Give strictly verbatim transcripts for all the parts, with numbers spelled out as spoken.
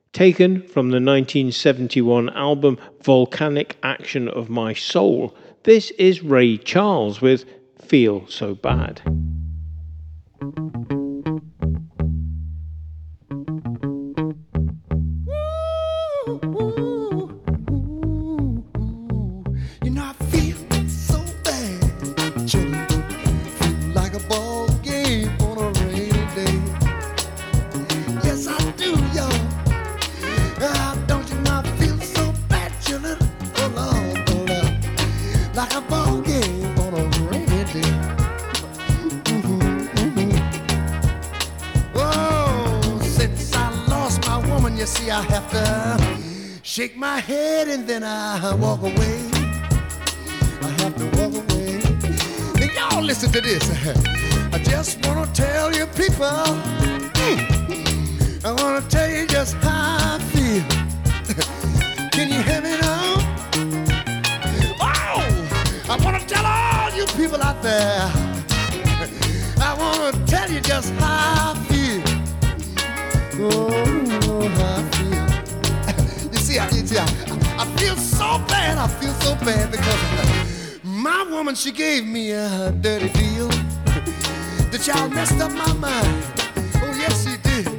Taken from the nineteen seventy-one album Volcanic Action of My Soul, this is Ray Charles with Feel So Bad. I have to shake my head and then I walk away. I have to walk away. And y'all listen to this. I just want to tell you people, mm, I want to tell you just how I feel. Can you hear me now? Oh, I want to tell all you people out there, I want to tell you just how I feel. Oh, how I feel. You see, I, you see I, I feel so bad, I feel so bad because my woman, she gave me a dirty deal. The child messed up my mind. Oh, yes, she did.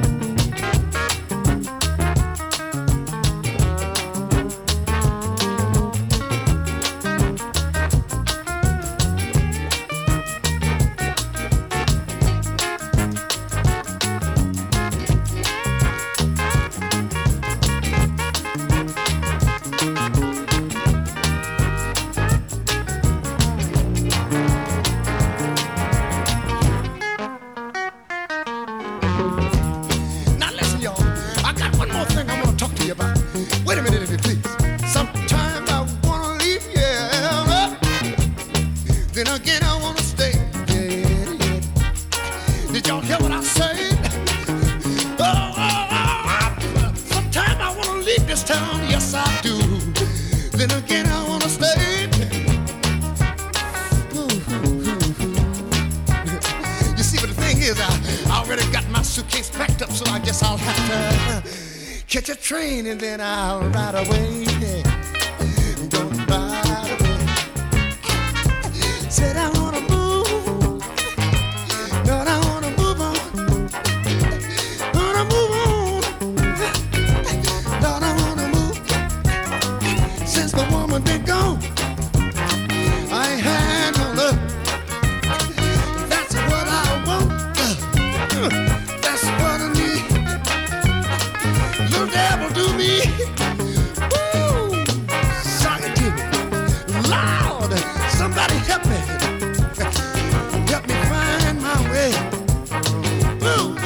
Catch a train and then I'll ride away. Don't ride away. Said I wanna move, but I wanna move on. Wanna move on, Lord, I wanna move. Since my woman been gone, I ain't had no love. That's what I want. That's what I need. The devil do me. Woo! Sorry to me. Lord, somebody help me. Help me find my way. Woo,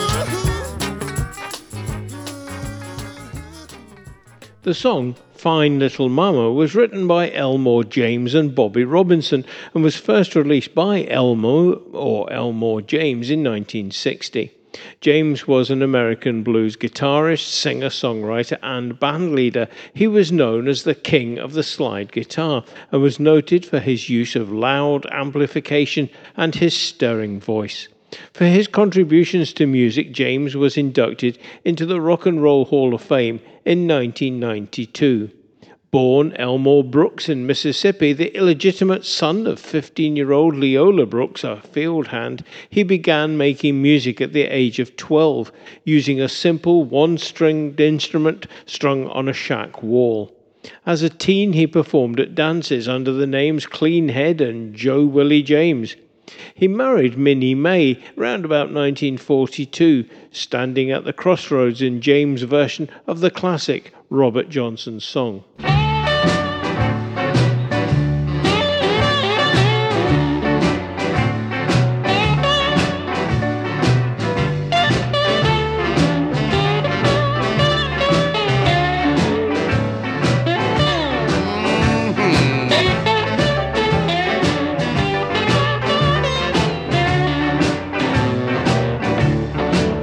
The song Fine Little Mama was written by Elmore James and Bobby Robinson and was first released by Elmore or Elmore James in nineteen sixty. James was an American blues guitarist, singer, songwriter, and bandleader. He was known as the king of the slide guitar and was noted for his use of loud amplification and his stirring voice. For his contributions to music, James was inducted into the Rock and Roll Hall of Fame in nineteen ninety-two. Born Elmore Brooks in Mississippi, the illegitimate son of fifteen-year-old Leola Brooks, a field hand, he began making music at the age of twelve, using a simple one-stringed instrument strung on a shack wall. As a teen, he performed at dances under the names Clean Head and Joe Willie James. He married Minnie May round about nineteen forty-two, standing at the crossroads in James' version of the classic Robert Johnson song.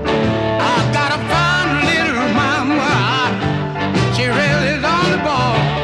She really is on the ball.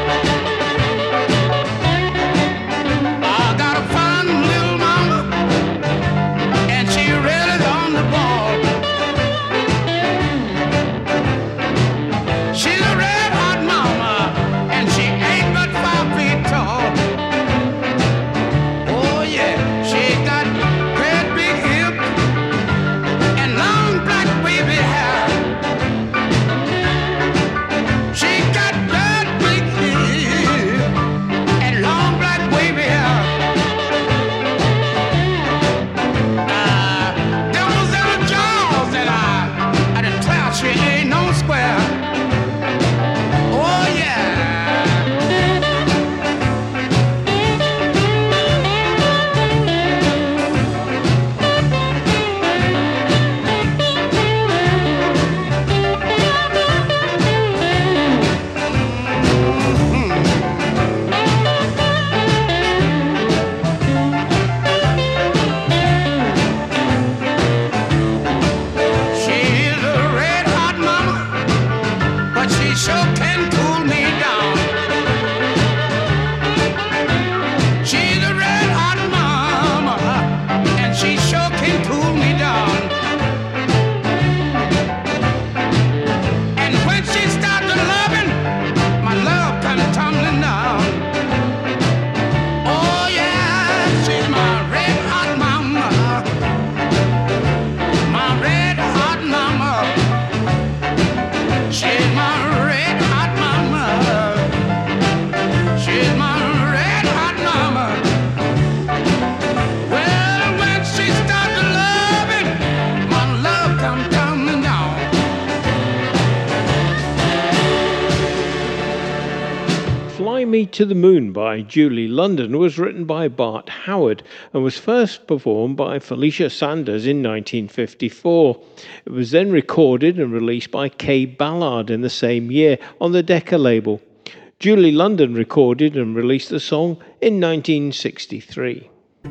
square. Oh yeah. She's a red hot mama, but she sure can cool me down. She's a red hot mama, and she sure can cool me down. And when she starts to loving, my love kind of tumbling down. Oh yeah, she's my red hot mama, my red hot mama. She's my red hot mama. She's my red hot mama. Well, when she starts loving, my love comes tumbling down. Fly Me to the Moon by Julie London was written by Bart Howard and was first performed by Felicia Sanders in nineteen fifty-four. It was then recorded and released by Kay Ballard in the same year on the Decca label. Julie London recorded and released the song in nineteen sixty-three.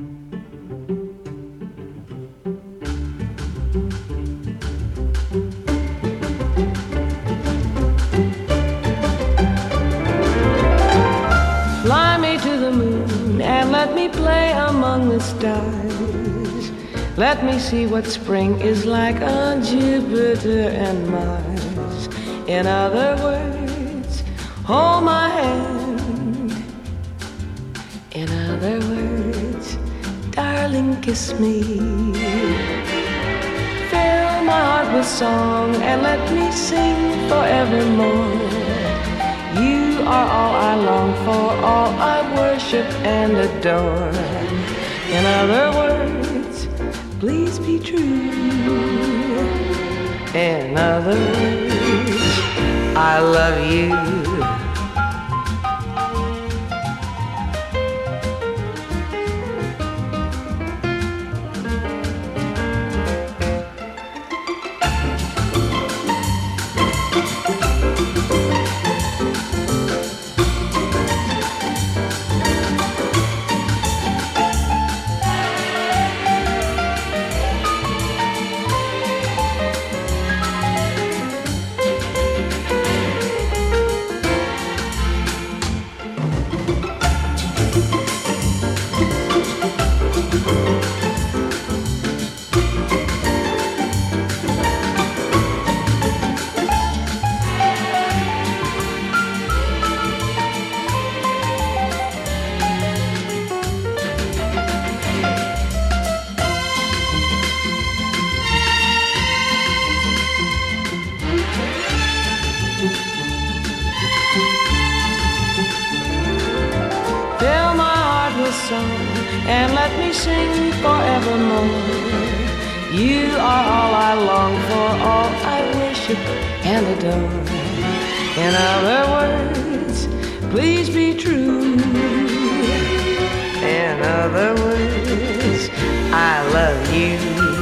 Fly me to the moon and let me play among the stars. Let me see what spring is like on Jupiter and Mars. In other words, hold my hand. In other words, darling, kiss me. Fill my heart with song and let me sing forevermore. You are all I long for, all I worship and adore. In other words, please be true. In other words, I love you. And let me sing forevermore. You are all I long for, all I worship and adore. In other words, please be true. In other words, I love you.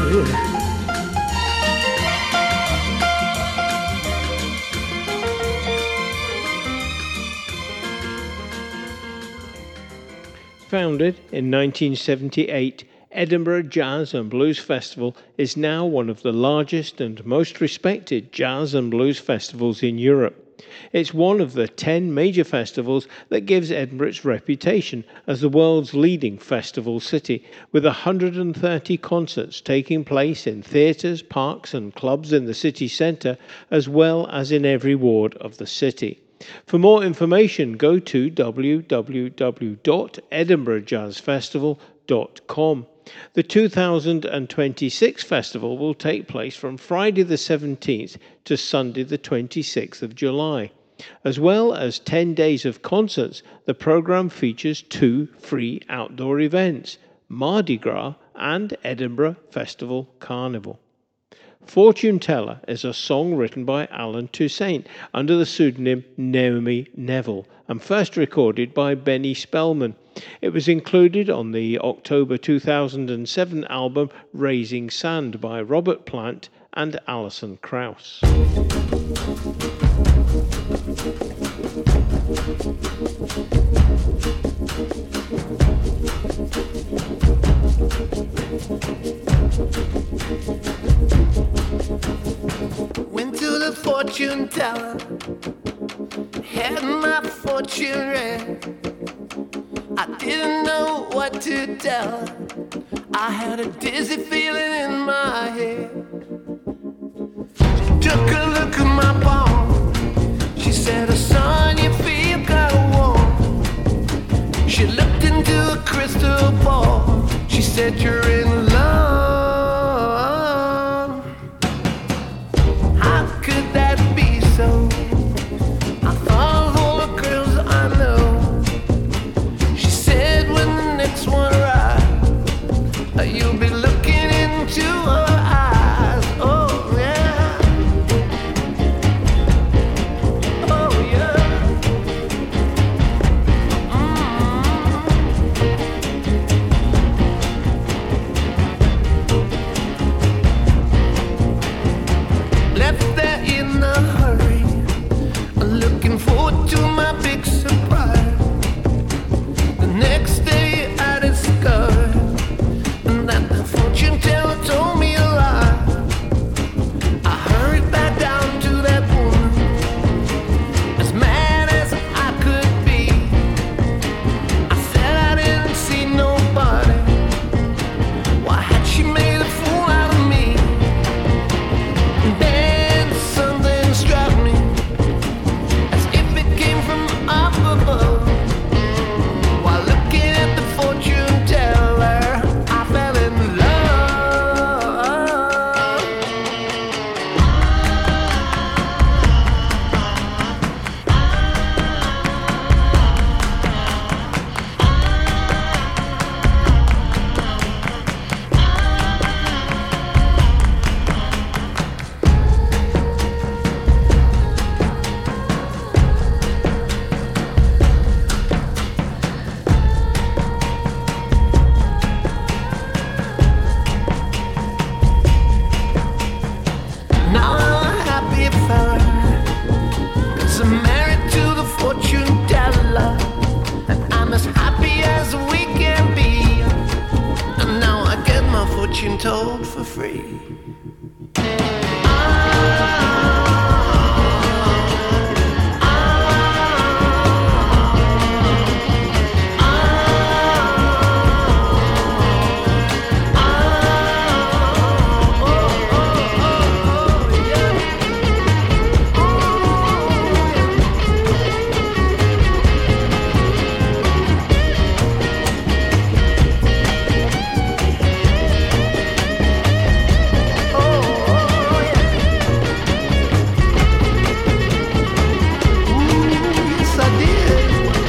Founded in nineteen seventy-eight, Edinburgh Jazz and Blues Festival is now one of the largest and most respected jazz and blues festivals in Europe. It's one of the ten major festivals that gives Edinburgh its reputation as the world's leading festival city, with one hundred thirty concerts taking place in theatres, parks and clubs in the city centre, as well as in every ward of the city. For more information, go to w w w dot edinburgh jazz festival dot com. The two thousand twenty-six festival will take place from Friday the seventeenth to Sunday the twenty-sixth of July. As well as ten days of concerts, the programme features two free outdoor events, Mardi Gras and Edinburgh Festival Carnival. Fortune Teller is a song written by Alan Toussaint under the pseudonym Naomi Neville and first recorded by Benny Spellman. It was included on the October two thousand seven album Raising Sand by Robert Plant and Alison Krauss. Went to the fortune teller, had my fortune read. I didn't know what to tell her. I had a dizzy feeling in my head. She took a look at my palm. She said, "Oh, son, you feel kinda warm." She looked into a crystal ball. She said, "You're in love." How could that be so? I thought of all the girls I know. She said, when the next one arrives, you'll be looking into her eyes. Oh yeah. Oh yeah. Mm-hmm. Left there in a hurry, looking forward to my big surprise. The next day I discovered that the fortune teller told me a lie. I hurried back down to that woman, as mad as I could be. I said I didn't see nobody. Why had she made a fool out of me? And then something struck me, as if it came from up above. While looking at the fortune teller, I fell in love. Now I'm a happy fella, 'cause I'm married to the fortune teller, and I'm as happy as we can be. And now I get my fortune told for free. Yes, I did.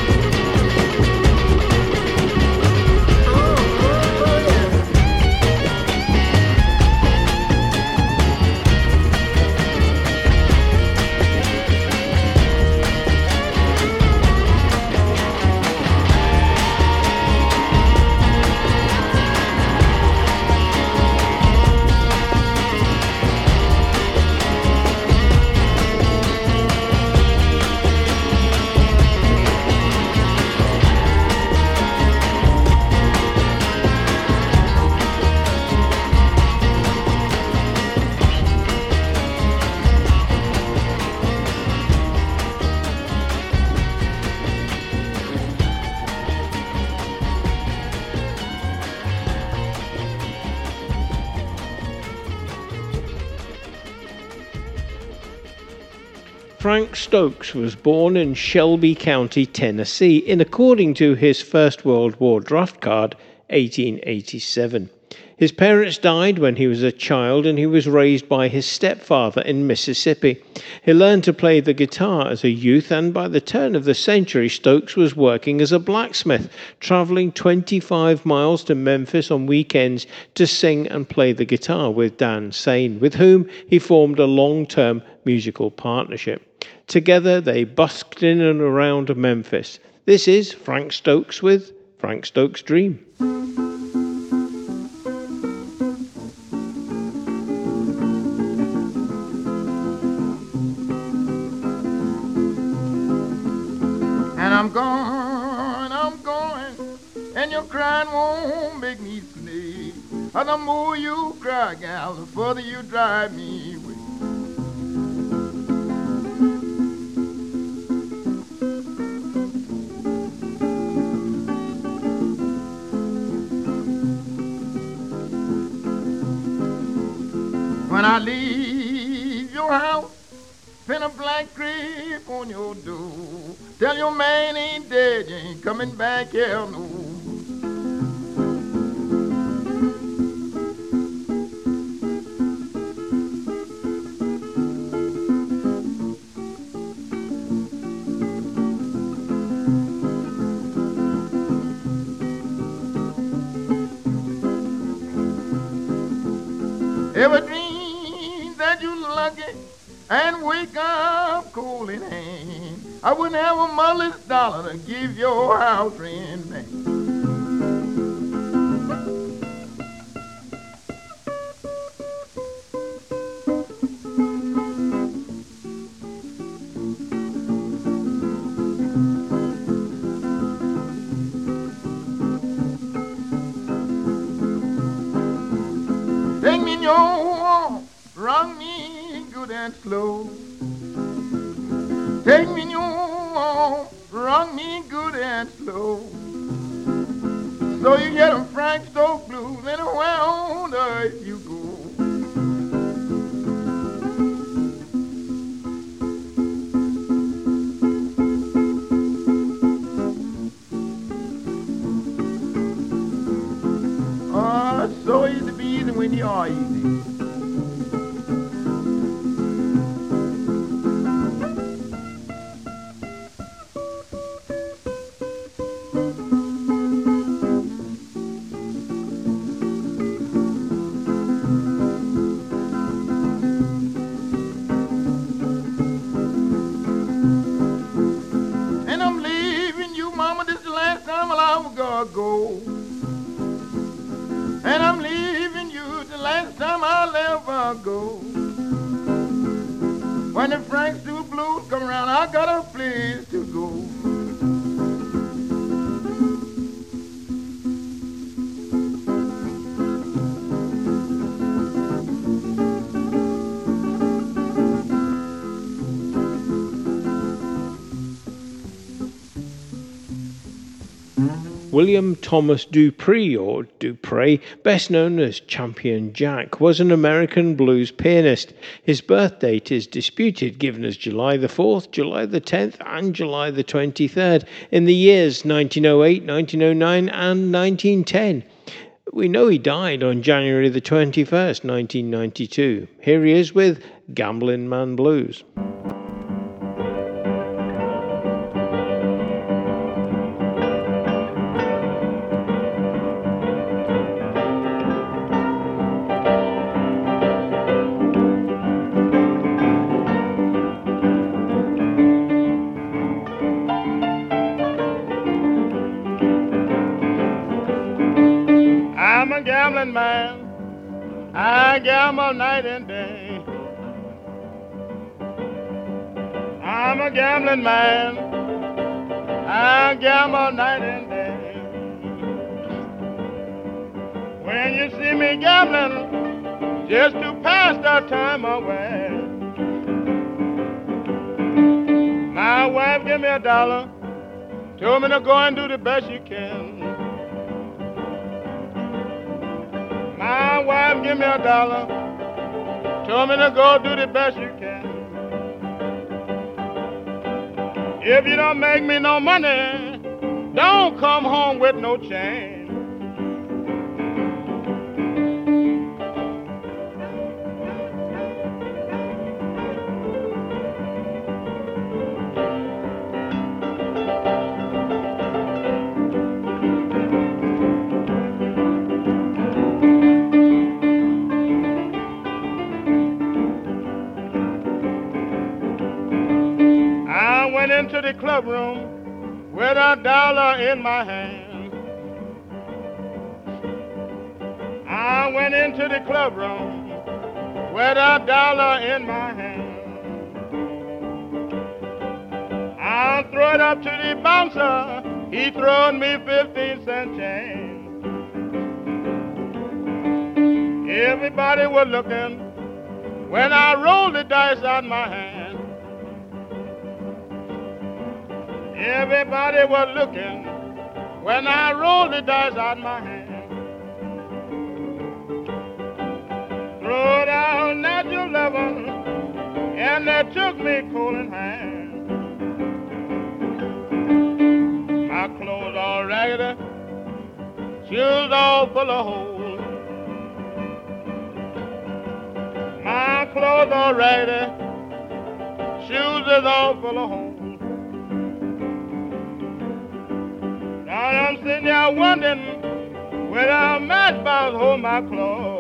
Oh, yeah. Frank Stokes was born in Shelby County, Tennessee, in according to his First World War draft card, eighteen eighty-seven. His parents died when he was a child and he was raised by his stepfather in Mississippi. He learned to play the guitar as a youth, and by the turn of the century, Stokes was working as a blacksmith, traveling twenty-five miles to Memphis on weekends to sing and play the guitar with Dan Sane, with whom he formed a long-term musical partnership. Together, they busked in and around Memphis. This is Frank Stokes with Frank Stokes' Dream. I'm going, I'm going, and your crying won't make me sneeze. And the more you cry, gal, the further you drive me away. When I leave your house, pin a black creep on your door. Tell your man ain't dead, you ain't coming back here no. Ever dream that you lucky and wake up cold in hand? I wouldn't have a motherless dollar to give your house rent back. Take me in your arms, rock me good and slow. Take me in your arms, rock me good and slow. So you get them Frank Stokes blues anywhere on earth you go. Oh, it's so easy to be easy when you are easy. Go. And I'm leaving you the last time I'll ever go. When the Frank Stokes blues come around, I got a place to go. William Thomas Dupree, or Dupre, best known as Champion Jack, was an American blues pianist. His birth date is disputed, given as July the fourth, July the tenth, and July the twenty-third, in the years nineteen oh eight, nineteen oh nine, and nineteen ten. We know he died on January the twenty-first, nineteen ninety-two. Here he is with Gamblin' Man Blues. Man, I gamble night and day. I'm a gambling man, I gamble night and day. When you see me gambling, just to pass the time away, my wife give me a dollar, told me to go and do the best you can. My wife give me a dollar, told me to go do the best you can. If you don't make me no money, don't come home with no change. went into the club room with a dollar in my hand. I went into the club room with a dollar in my hand. I throw it up to the bouncer, he throwed me fifteen cent change. Everybody was looking when I rolled the dice out my hand. Everybody was looking when I rolled the dice out my hand. Throw down at eleven, and they took me cool in hand. My clothes all raggedy, shoes all full of holes. My clothes all raggedy, shoes is all full of holes. Now I'm sitting there wondering whether a matchbox hold my clothes.